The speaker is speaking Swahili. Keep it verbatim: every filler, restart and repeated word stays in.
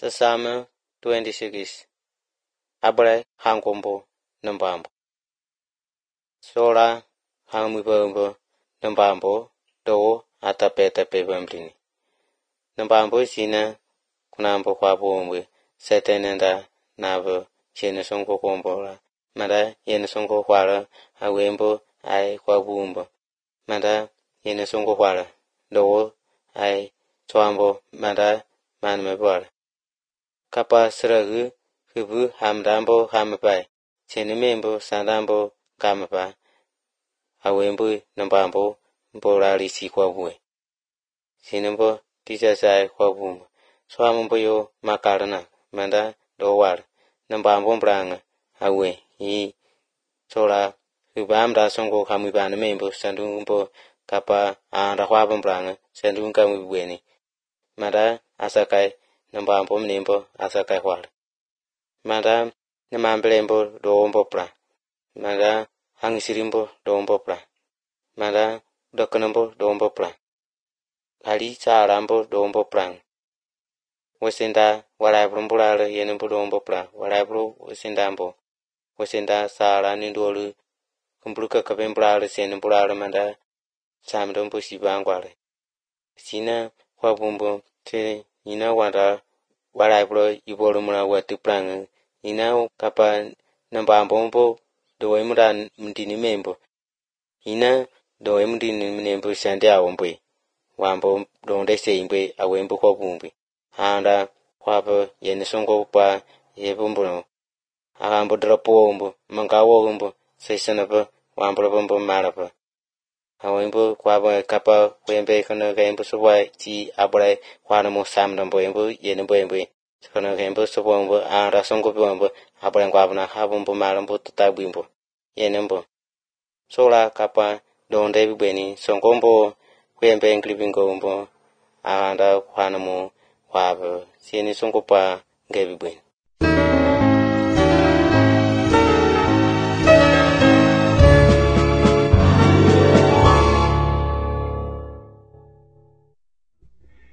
Psalm twenty-six. Abre hangombo nambambo. Sola hamubambo nambambo do atapeta pebamblini. Nambambo sina kunambo kwa bombe setenenda nabo chene songo kombola. Mada yene songo kwala awembo ai kwa bumbo. Mada yene songo kwala do ai twambo mada manmebala. Kapa seragu hubu hamdambo hamapai chene membo sandambo kamapa awembo nambambo mbolali si kwa bue sinembo tisa sai kwa bumbo swambo yo makarna manda do war nambambo branga awe yi sola hubamda songo kamibana membo sandumbo kapa anda kwa branga sandum kamibweni manda asakai nambambo mnembo asakai war manda namambelembo do mbopra manda hangisirimbo do mbopra manda dokanambo do mbopra ali sarambo do mbopra wasenda walabrumburala yenembo do mbopra walabru wasendambo wasenda sara nindolu kumbruka kabembrala senembulala manda samdombo sibangwale sina kwa bumbo te ina wanda walabro ibolumula watuprang ina kapa nambambo mbo do emra mdini membo ina do emdini membo sandia ombe wambo do ndese imbe awembo kwa bumbi anda kwabo yene songo pa yebumbo agambo dropo ombo mangawo ombo sesanaba wambo bombo maraba awembo kwabo kapa wembe kana gembo sowa ti abrai kwana mo samdambo embo yene bombe kono gembo sobombo anda songo bombo abrai kwabna habombo marambo tutabimbo yenembo sola kapa donde bibeni songombo kwembe nglibingo mbo anda kwana mo kwabo sieni songo pa ngebibeni